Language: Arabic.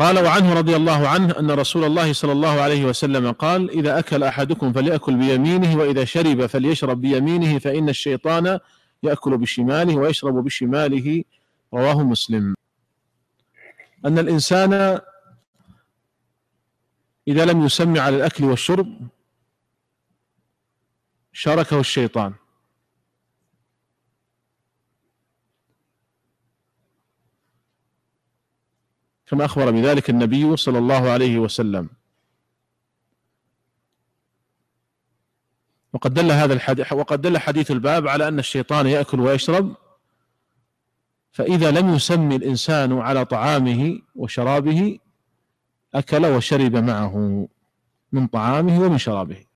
قال: وعنه رضي الله عنه أن رسول الله صلى الله عليه وسلم قال: إذا أكل أحدكم فليأكل بيمينه، وإذا شرب فليشرب بيمينه، فإن الشيطان يأكل بشماله ويشرب بشماله. رواه مسلم. أن الإنسان إذا لم يسمع على الأكل والشرب شاركه الشيطان، كما أخبر بذلك النبي صلى الله عليه وسلم. وقد دل حديث الباب على أن الشيطان يأكل ويشرب، فإذا لم يسمي الإنسان على طعامه وشرابه أكل وشرب معه من طعامه ومن شرابه.